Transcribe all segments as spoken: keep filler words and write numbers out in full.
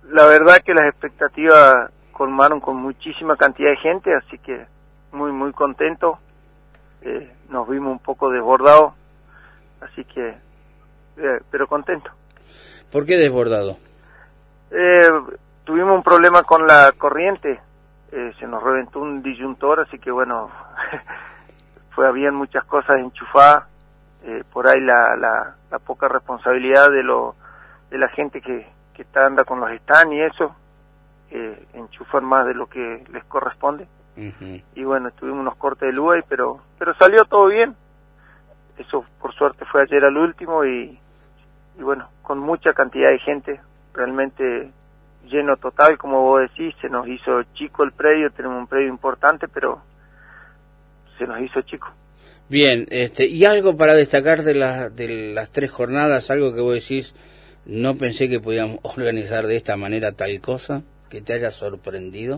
la verdad que las expectativas colmaron con muchísima cantidad de gente, así que muy, muy contento. Eh, nos vimos un poco desbordados, así que, eh, pero contento. ¿Por qué desbordado? Eh, tuvimos un problema con la corriente, eh, se nos reventó un disyuntor, así que bueno, fue habían muchas cosas enchufadas, eh, por ahí la, la, la poca responsabilidad de lo de la gente que, que está anda con los stands y eso, eh, enchufan más de lo que les corresponde. Uh-huh. Y bueno, tuvimos unos cortes de luz ahí, pero pero salió todo bien. Eso por suerte fue ayer al último y, y bueno, con mucha cantidad de gente, realmente lleno total, como vos decís. Se nos hizo chico el predio, tenemos un predio importante, pero se nos hizo chico. Bien, este, ¿y algo para destacar de, la, de las tres jornadas? Algo que vos decís, no pensé que podíamos organizar de esta manera tal cosa, que te haya sorprendido.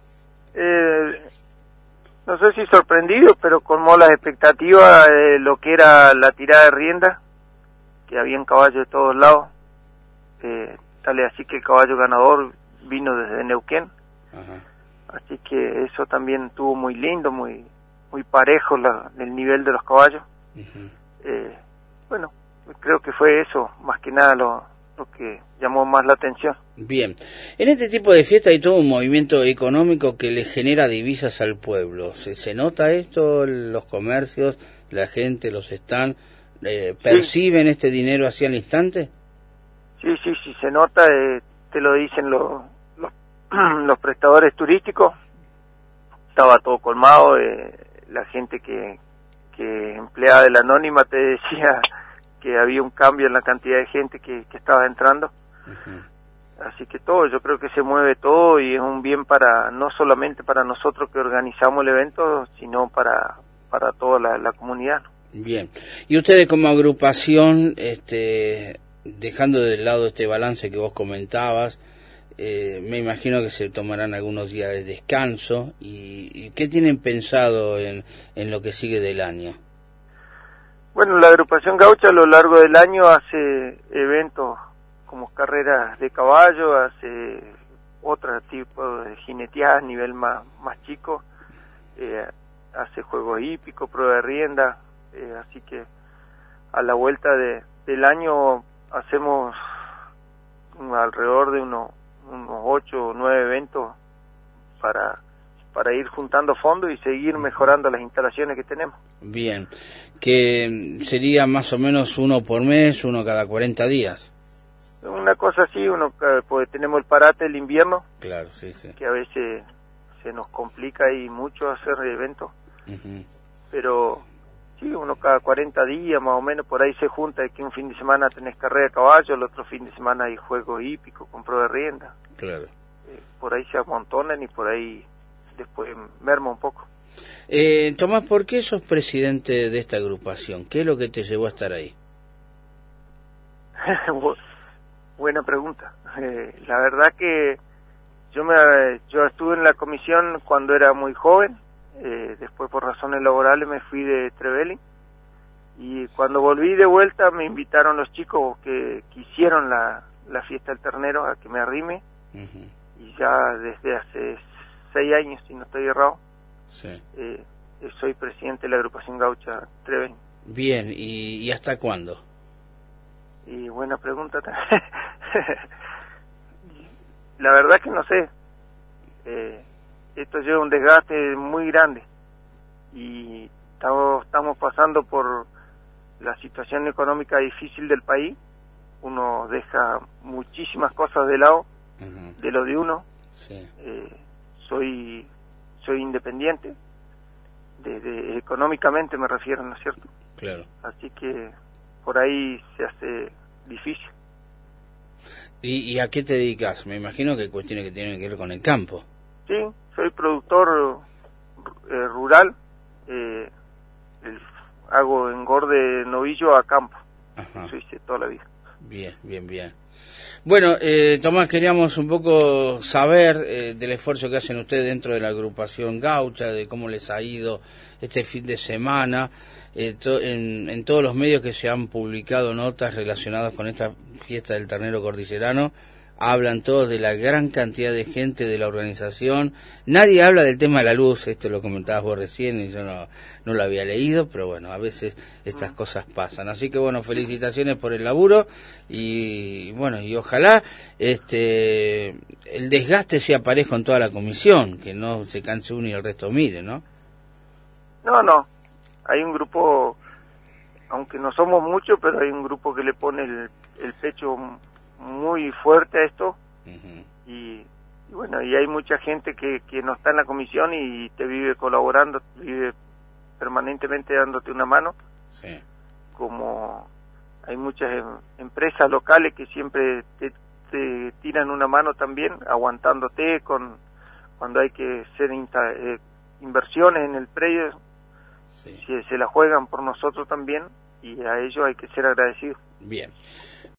Eh, no sé si sorprendido, pero colmó las expectativas de lo que era la tirada de rienda, que habían caballos de todos lados. Eh, tal es así que el caballo ganador vino desde Neuquén. Ajá. Así que eso también estuvo muy lindo, muy muy parejo la, el nivel de los caballos. Uh-huh. Eh, bueno, creo que fue eso, más que nada lo, lo que llamó más la atención. Bien, en este tipo de fiesta hay todo un movimiento económico que le genera divisas al pueblo. ¿Se, se nota esto? ¿Los comercios, la gente, los stands, eh, perciben sí. este dinero hacia el instante? Sí, sí, sí, se nota, eh, te lo dicen los, los, los prestadores turísticos. Estaba todo colmado, eh, la gente que, que empleada de la anónima te decía que había un cambio en la cantidad de gente que, que estaba entrando. Uh-huh. Así que todo, yo creo que se mueve todo y es un bien para, no solamente para nosotros que organizamos el evento, sino para, para toda la, la comunidad. Bien, y ustedes como agrupación, este, dejando de lado este balance que vos comentabas, Eh, me imagino que se tomarán algunos días de descanso. ¿Y, y qué tienen pensado en, en lo que sigue del año? Bueno, la agrupación Gaucha a lo largo del año hace eventos como carreras de caballo, hace otro tipo de jineteadas a nivel más, más chico, eh, hace juegos hípicos, prueba de rienda, eh, así que a la vuelta de, del año hacemos alrededor de unos unos ocho o nueve eventos para para ir juntando fondos y seguir mejorando las instalaciones que tenemos. Bien, que sería más o menos uno por mes, uno cada cuarenta días. Una cosa así, uno pues tenemos el parate del invierno, claro, sí, sí, que a veces se nos complica y mucho hacer eventos, uh-huh. pero sí, uno cada cuarenta días más o menos, por ahí se junta, de que un fin de semana tenés carrera de caballo, el otro fin de semana hay juegos hípicos con prueba de rienda. Claro. Eh, por ahí se amontonan y por ahí después merma un poco. Eh, Tomás, ¿por qué sos presidente de esta agrupación? ¿Qué es lo que te llevó a estar ahí? Buena pregunta. Eh, la verdad que yo me yo estuve en la comisión cuando era muy joven. Eh, después por razones laborales me fui de Trevelin y cuando volví de vuelta me invitaron los chicos que quisieron la, la fiesta del ternero a que me arrime. Uh-huh. Y ya desde hace seis años, si no estoy errado, sí. eh, soy presidente de la agrupación Gaucha Trevelin. Bien, ¿y, y hasta cuándo? Y buena pregunta también. La verdad que no sé. eh, Esto lleva un desgaste muy grande y estamos, estamos pasando por la situación económica difícil del país. Uno deja muchísimas cosas de lado, uh-huh. de lo de uno. Sí. Eh, soy soy independiente, de, de, económicamente me refiero, ¿no es cierto? Claro. Así que por ahí se hace difícil. ¿Y, y a qué te dedicas? Me imagino que cuestiones que tienen que ver con el campo. Sí, soy productor eh, rural, eh, el, hago engorde de novillo a campo. Ajá. Eso hice toda la vida. Bien, bien, bien. Bueno, eh, Tomás, queríamos un poco saber eh, del esfuerzo que hacen ustedes dentro de la agrupación Gaucha, de cómo les ha ido este fin de semana, eh, to, en, en todos los medios que se han publicado notas relacionadas con esta fiesta del ternero cordillerano. hablan todos de la gran cantidad de gente de la organización, nadie habla del tema de la luz, esto lo comentabas vos recién y yo no, no lo había leído, pero bueno, a veces estas cosas pasan, así que bueno, felicitaciones por el laburo y bueno, y ojalá este el desgaste sea parejo en toda la comisión, que no se canse uno y el resto mire, ¿no? No, no, hay un grupo, aunque no somos muchos, pero hay un grupo que le pone el, el pecho muy fuerte a esto. Uh-huh. y, y bueno, y hay mucha gente que, que no está en la comisión y te vive colaborando, vive permanentemente dándote una mano. Sí. Como hay muchas em, empresas locales que siempre te, te tiran una mano también, aguantándote con cuando hay que hacer inta, eh, inversiones en el predio. Sí. Se, se la juegan por nosotros también y a ellos hay que ser agradecidos. Bien.